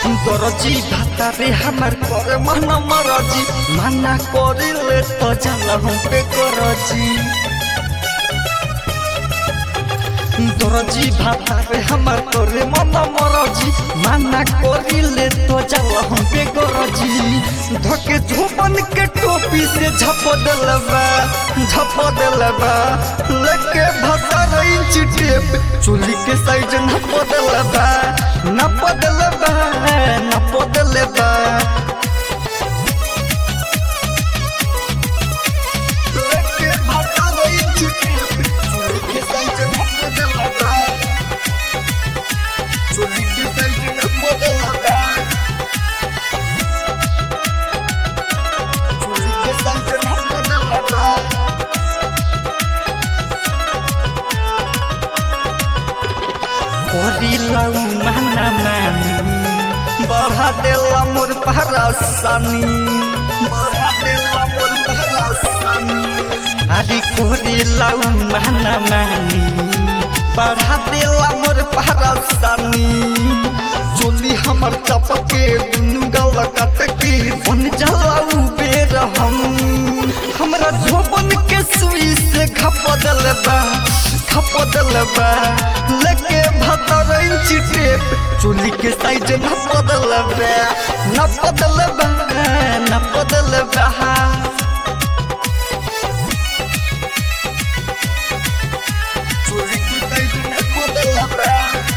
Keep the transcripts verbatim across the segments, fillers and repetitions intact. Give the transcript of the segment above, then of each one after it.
दरजी भाता रे हमार करे मन मरजी मना करिले तो जाला हम पे करजी दरजी भाता रे हमार करे मन मरजी मना करिले तो जाला हम पे करजी धके झोपन के टोपी से झप देलबा झप देलबा लेके भाता रे चिटेप चुली के साइज नप देलबा नप देलबा नप देलबा लेके भाता रे चिटेप चुली के साइज नप देलबा चुली के साइज नप देलबा चुली के साइज नप देलबा कोरिलाऊ माना मानी बढ़ा देला मोर पहरासानी बढ़ा देला मोर पहरासानी आदि कोरिलाऊ माना मानी बढ़ा देला मोर पहरासानी चोली हमर चपके दुनु गल कटके बन जलाऊ बेर हम हमरा झोपन के सुई से खप देलबा खप देलबा लेके भाता रे चिटेप चोली के साइज नप देलबा नप देलबा नप देलबा चोली के साइज नप देलबा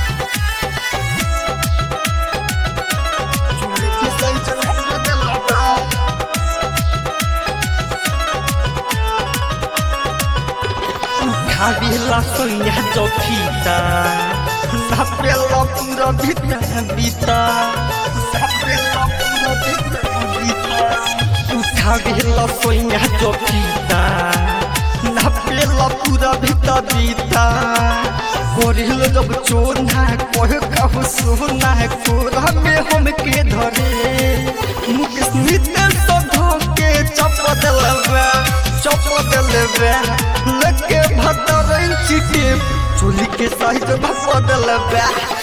चोली के साइज नप देलबा खाबिला सोया चौकीता नापेला पूरा भीता बीता नापेला पूरा भीता बीता खाबिला सोया चौकीता नापेला पूरा भीता बीता कोरिल जब चोरना कोह कहू सोना कोरा में हमके धरे मुकेश नित्य सधो के चप देलबा चप देलबा लेके भाता रे चिटेप चोली के साइज नप देलबा।